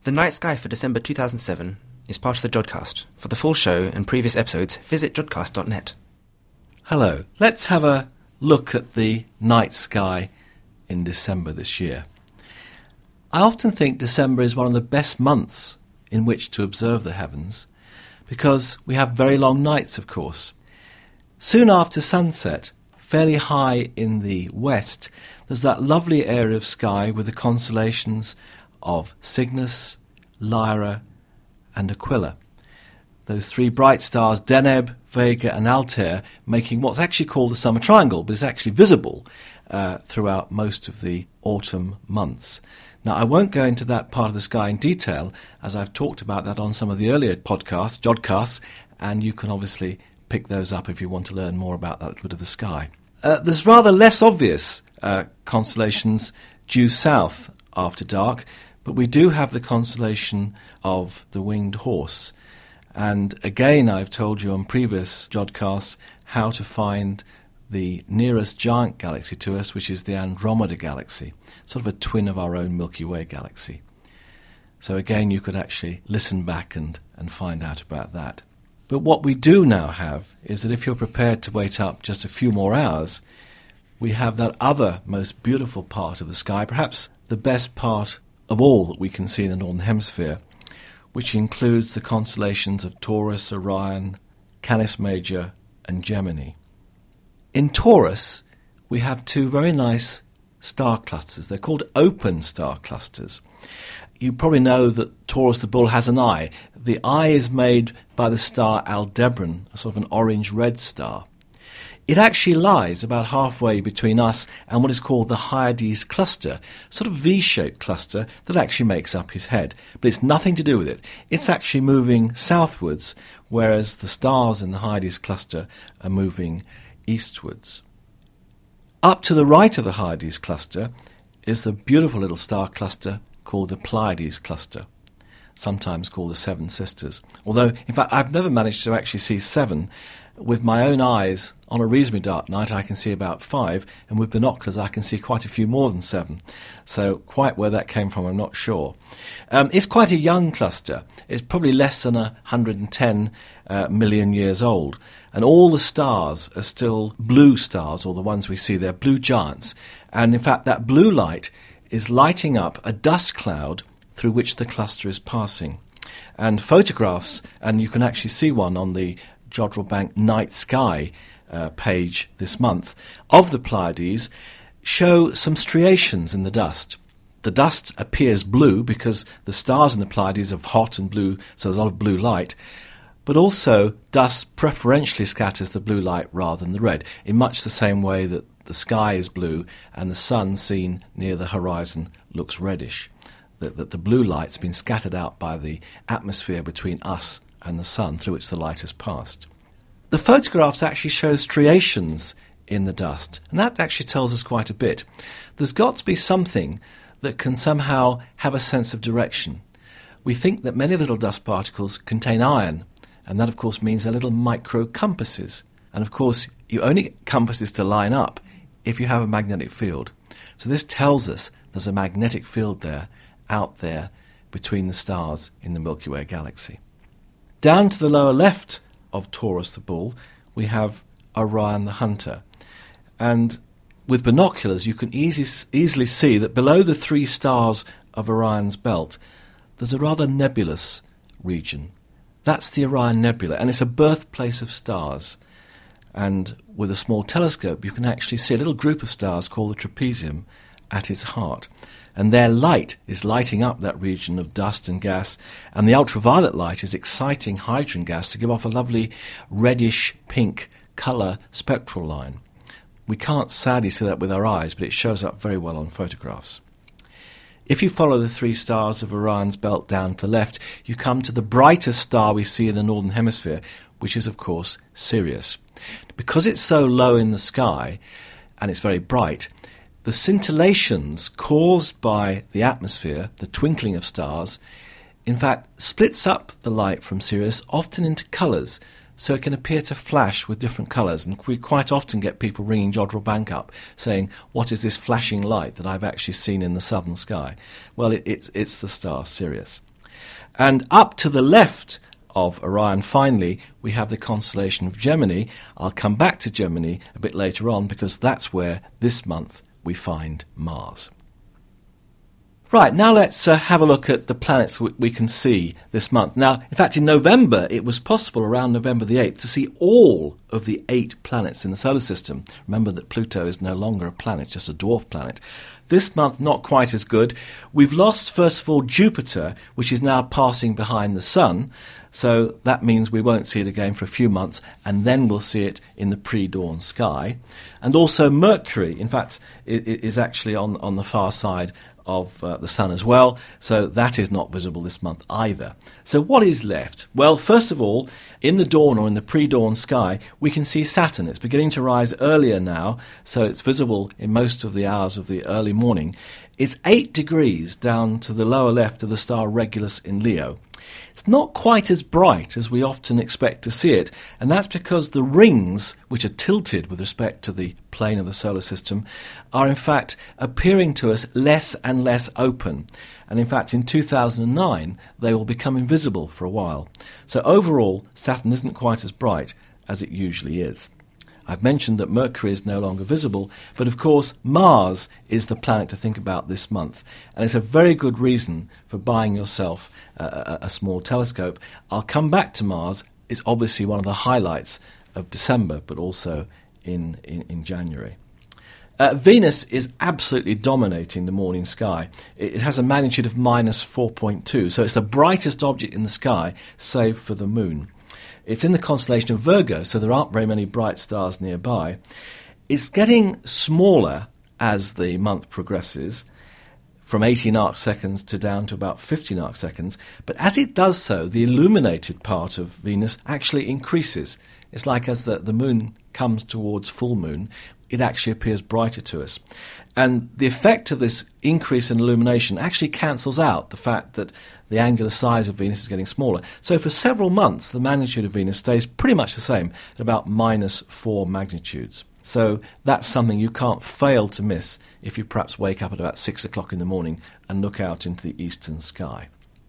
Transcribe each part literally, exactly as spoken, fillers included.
The Night Sky for December two thousand seven is part of the Jodcast. For the full show and previous episodes, visit jodcast dot net. Hello. Let's have a look at the night sky in December this year. I often think December is one of the best months in which to observe the heavens because we have very long nights, of course. Soon after sunset, fairly high in the west, there's that lovely area of sky with the constellations of Cygnus, Lyra and Aquila. Those three bright stars, Deneb, Vega and Altair, making what's actually called the summer triangle, but is actually visible uh, throughout most of the autumn months. Now, I won't go into that part of the sky in detail, as I've talked about that on some of the earlier podcasts, Jodcasts, and you can obviously pick those up if you want to learn more about that little bit of the sky. Uh, there's rather less obvious uh, constellations due south after dark, but we do have the constellation of the Winged Horse. And again, I've told you on previous Jodcasts how to find the nearest giant galaxy to us, which is the Andromeda Galaxy, sort of a twin of our own Milky Way galaxy. So again, you could actually listen back and, and find out about that. But what we do now have is that if you're prepared to wait up just a few more hours, we have that other most beautiful part of the sky, perhaps the best part of all that we can see in the Northern Hemisphere, which includes the constellations of Taurus, Orion, Canis Major and Gemini. In Taurus, we have two very nice star clusters. They're called open star clusters. You probably know that Taurus the Bull has an eye. The eye is made by the star Aldebaran, a sort of an orange-red star. It actually lies about halfway between us and what is called the Hyades cluster, sort of V-shaped cluster that actually makes up his head. But it's nothing to do with it. It's actually moving southwards, whereas the stars in the Hyades cluster are moving eastwards. Up to the right of the Hyades cluster is the beautiful little star cluster called the Pleiades cluster, sometimes called the Seven Sisters. Although, in fact, I've never managed to actually see seven. With my own eyes, on a reasonably dark night, I can see about five, and with binoculars, I can see quite a few more than seven. So quite where that came from, I'm not sure. Um, it's quite a young cluster. It's probably less than one hundred ten uh, million years old. And all the stars are still blue stars, or the ones we see, they're blue giants. And in fact, that blue light is lighting up a dust cloud through which the cluster is passing. And photographs, and you can actually see one on the Jodrell Bank Night Sky uh, page this month, of the Pleiades, show some striations in the dust. The dust appears blue because the stars in the Pleiades are hot and blue, so there's a lot of blue light. But also, dust preferentially scatters the blue light rather than the red, in much the same way that the sky is blue and the sun seen near the horizon looks reddish. That, that the blue light's been scattered out by the atmosphere between us and the sun through which the light has passed. The photographs actually show striations in the dust, and that actually tells us quite a bit. There's got to be something that can somehow have a sense of direction. We think that many little dust particles contain iron, and that of course means they're little micro compasses. And of course, you only get compasses to line up if you have a magnetic field. So this tells us there's a magnetic field there, out there, between the stars in the Milky Way galaxy. Down to the lower left of Taurus the Bull, we have Orion the Hunter. And with binoculars, you can easy, easily see that below the three stars of Orion's belt, there's a rather nebulous region. That's the Orion Nebula, and it's a birthplace of stars. And with a small telescope, you can actually see a little group of stars called the Trapezium at its heart. And their light is lighting up that region of dust and gas, and the ultraviolet light is exciting hydrogen gas to give off a lovely reddish-pink colour spectral line. We can't sadly see that with our eyes, but it shows up very well on photographs. If you follow the three stars of Orion's belt down to the left, you come to the brightest star we see in the Northern Hemisphere, which is, of course, Sirius. Because it's so low in the sky, and it's very bright, the scintillations caused by the atmosphere, the twinkling of stars, in fact splits up the light from Sirius often into colours, so it can appear to flash with different colours. And we quite often get people ringing Jodrell Bank up saying, what is this flashing light that I've actually seen in the southern sky? Well, it, it's, it's the star Sirius. And up to the left of Orion, finally, we have the constellation of Gemini. I'll come back to Gemini a bit later on because that's where this month we find Mars. Right, now let's uh, have a look at the planets w- we can see this month. Now, in fact, in November, it was possible around November the eighth to see all of the eight planets in the solar system. Remember that Pluto is no longer a planet, just a dwarf planet. This month, not quite as good. We've lost, first of all, Jupiter, which is now passing behind the Sun. So that means we won't see it again for a few months, and then we'll see it in the pre-dawn sky. And also Mercury, in fact, it, it is actually on, on the far side of uh, the Sun as well, so that is not visible this month either. So what is left? Well, first of all, in the dawn or in the pre-dawn sky, we can see Saturn. It's beginning to rise earlier now, so it's visible in most of the hours of the early morning. It's eight degrees down to the lower left of the star Regulus in Leo. It's not quite as bright as we often expect to see it, and that's because the rings, which are tilted with respect to the plane of the solar system, are in fact appearing to us less and less open. And in fact, in two thousand nine, they will become invisible for a while. So overall, Saturn isn't quite as bright as it usually is. I've mentioned that Mercury is no longer visible, but of course Mars is the planet to think about this month. And it's a very good reason for buying yourself a, a, a small telescope. I'll come back to Mars. It's obviously one of the highlights of December, but also in, in, in January. Uh, Venus is absolutely dominating the morning sky. It, it has a magnitude of minus four point two, so it's the brightest object in the sky, save for the Moon. It's in the constellation of Virgo, so there aren't very many bright stars nearby. It's getting smaller as the month progresses, from eighteen arc seconds to down to about fifteen arc seconds. But as it does so, the illuminated part of Venus actually increases. It's like as the, the moon comes towards full moon, it actually appears brighter to us. And the effect of this increase in illumination actually cancels out the fact that the angular size of Venus is getting smaller. So for several months, the magnitude of Venus stays pretty much the same, at about minus four magnitudes. So that's something you can't fail to miss if you perhaps wake up at about six o'clock in the morning and look out into the eastern sky.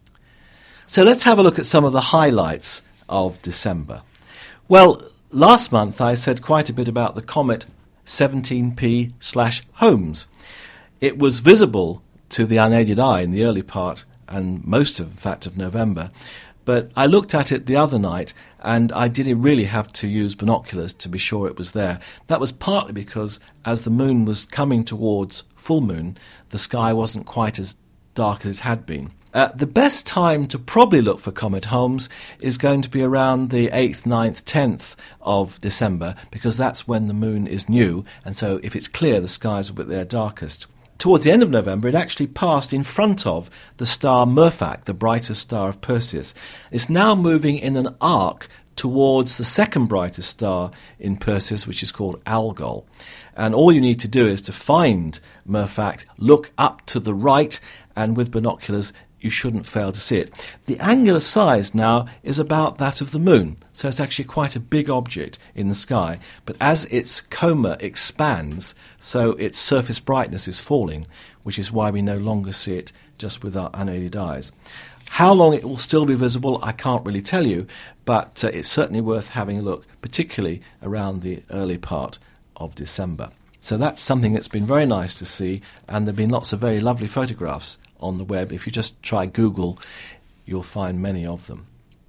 So let's have a look at some of the highlights of December. Well, last month I said quite a bit about the comet seventeen P slash Holmes. It was visible to the unaided eye in the early part and most of, in fact, of November. But I looked at it the other night and I didn't really have to use binoculars to be sure it was there. That was partly because as the moon was coming towards full moon, the sky wasn't quite as dark as it had been. Uh, the best time to probably look for Comet Holmes is going to be around the eighth, ninth, tenth of December, because that's when the moon is new, and so if it's clear, the skies will be at their darkest. Towards the end of November, it actually passed in front of the star Murphak, the brightest star of Perseus. It's now moving in an arc towards the second brightest star in Perseus, which is called Algol. And all you need to do is to find Murphak, look up to the right, and with binoculars, you shouldn't fail to see it. The angular size now is about that of the moon, so it's actually quite a big object in the sky. But as its coma expands, so its surface brightness is falling, which is why we no longer see it just with our unaided eyes. How long it will still be visible, I can't really tell you, but uh, it's certainly worth having a look, particularly around the early part of December. So that's something that's been very nice to see, and there have been lots of very lovely photographs on the web. If you just try Google, you'll find many of them.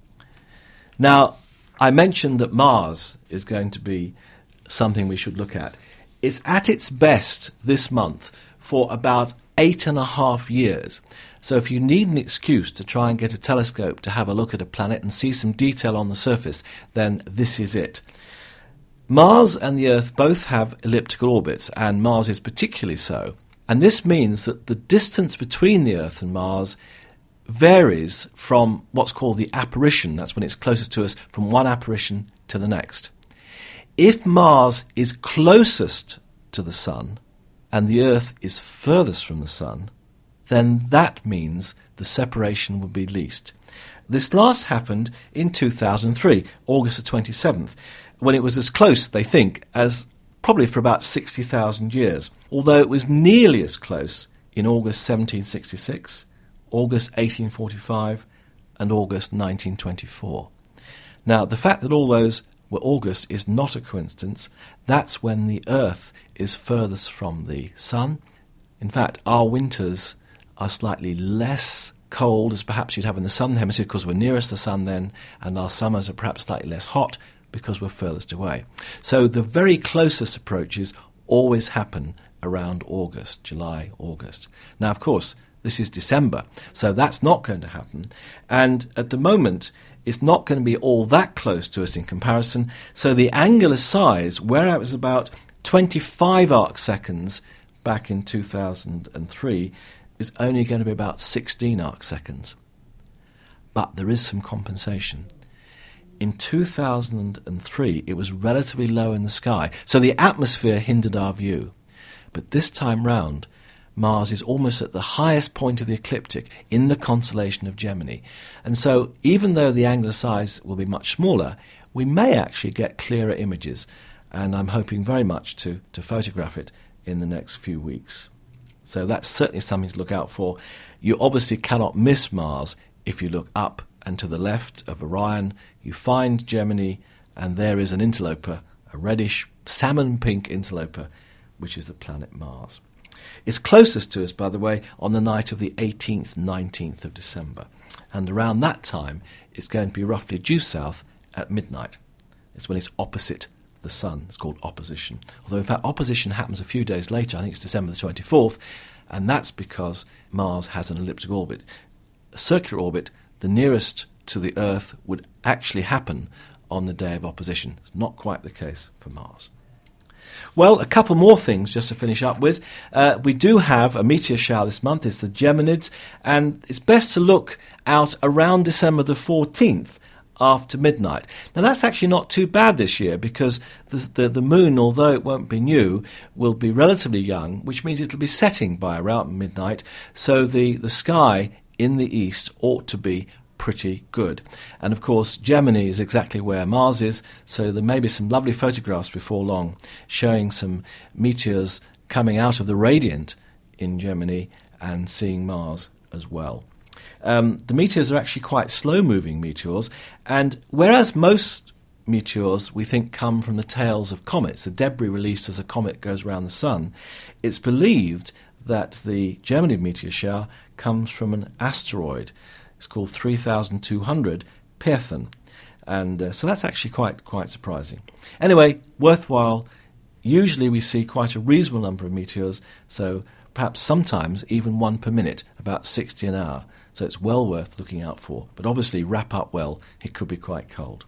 Now, I mentioned that Mars is going to be something we should look at. It's at its best this month for about eight and a half years. So if you need an excuse to try and get a telescope to have a look at a planet and see some detail on the surface, then this is it. Mars and the Earth both have elliptical orbits, and Mars is particularly so. And this means that the distance between the Earth and Mars varies from what's called the apparition. That's when it's closest to us, from one apparition to the next. If Mars is closest to the Sun and the Earth is furthest from the Sun, then that means the separation would be least. This last happened in two thousand three, August the twenty-seventh, when it was as close, they think, as probably for about sixty thousand years, although it was nearly as close in August seventeen sixty-six August eighteen forty-five, and August nineteen twenty-four. Now, the fact that all those were August is not a coincidence. That's when the Earth is furthest from the Sun. In fact, our winters are slightly less cold as perhaps you'd have in the Southern Hemisphere because we're nearest the Sun then, and our summers are perhaps slightly less hot because we're furthest away. So the very closest approaches always happen around August, July, August. Now, of course, this is December, so that's not going to happen. And at the moment, it's not going to be all that close to us in comparison. So the angular size, where it was about twenty-five arc seconds back in two thousand three, is only going to be about sixteen arc seconds. But there is some compensation. In two thousand three, it was relatively low in the sky, so the atmosphere hindered our view. But this time round, Mars is almost at the highest point of the ecliptic in the constellation of Gemini. And so even though the angular size will be much smaller, we may actually get clearer images. And I'm hoping very much to, to photograph it in the next few weeks. So that's certainly something to look out for. You obviously cannot miss Mars if you look up and to the left of Orion. You find Gemini, and there is an interloper, a reddish salmon-pink interloper, which is the planet Mars. It's closest to us, by the way, on the night of the eighteenth, nineteenth of December. And around that time, it's going to be roughly due south at midnight. It's when it's opposite the Sun. It's called opposition. Although, in fact, opposition happens a few days later. I think it's December the twenty-fourth, and that's because Mars has an elliptic orbit. A circular orbit, the nearest to the Earth, would actually happen on the day of opposition. It's not quite the case for Mars. Well, a couple more things just to finish up with. Uh, we do have a meteor shower this month. It's the Geminids, and it's best to look out around December the fourteenth after midnight. Now, that's actually not too bad this year because the, the, the moon, although it won't be new, will be relatively young, which means it'll be setting by around midnight, so the, the sky in the east ought to be pretty good. And of course, Gemini is exactly where Mars is, so there may be some lovely photographs before long showing some meteors coming out of the radiant in Gemini and seeing Mars as well. Um, the meteors are actually quite slow-moving meteors, and whereas most meteors we think come from the tails of comets, the debris released as a comet goes around the Sun, it's believed that the Gemini meteor shower comes from an asteroid. It's called three thousand two hundred Python, and uh, so that's actually quite quite surprising. Anyway, worthwhile. Usually we see quite a reasonable number of meteors, so perhaps sometimes even one per minute, about sixty an hour. So it's well worth looking out for. But obviously wrap up well, it could be quite cold.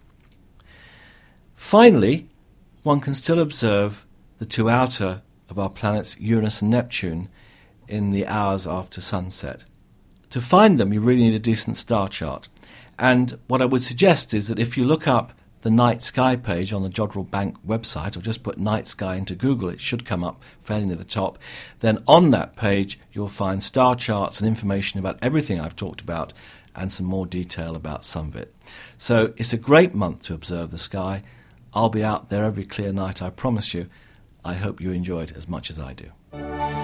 Finally, one can still observe the two outer of our planets, Uranus and Neptune, in the hours after sunset. To find them, you really need a decent star chart. And what I would suggest is that if you look up the night sky page on the Jodrell Bank website, or just put night sky into Google, it should come up fairly near the top, then on that page you'll find star charts and information about everything I've talked about and some more detail about some of it. So it's a great month to observe the sky. I'll be out there every clear night, I promise you. I hope you enjoyed as much as I do.